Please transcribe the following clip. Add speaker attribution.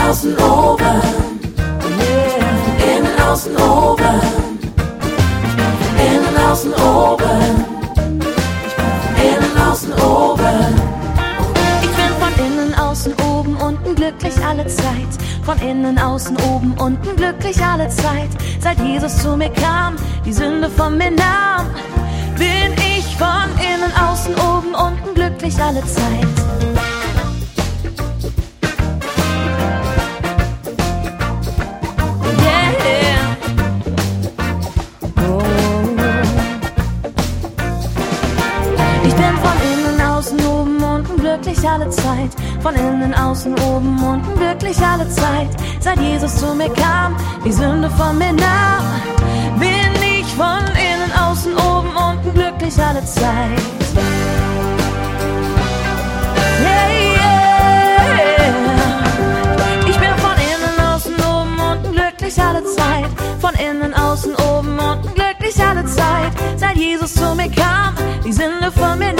Speaker 1: außen, oben. Innen, außen, oben. Innen, außen, oben. Innen, außen, oben.
Speaker 2: Ich bin von innen, außen, oben, unten glücklich alle Zeit. Von innen, außen, oben, unten glücklich alle Zeit. Seit Jesus zu mir kam, die Sünde von mir nahm, bin ich von innen, außen, oben, unten glücklich alle Zeit. Ich bin von innen, außen, oben, unten glücklich alle Zeit. Von innen, außen, oben, unten glücklich alle Zeit. Seit Jesus zu mir kam, die Sünde von mir nahm, bin ich von innen, außen, oben, unten glücklich alle Zeit. Ich bin von innen, außen, oben, unten glücklich alle Zeit. Von innen, außen, oben, unten glücklich alle Zeit. Seit Jesus zu mir kam, die Sünde von mir nahm,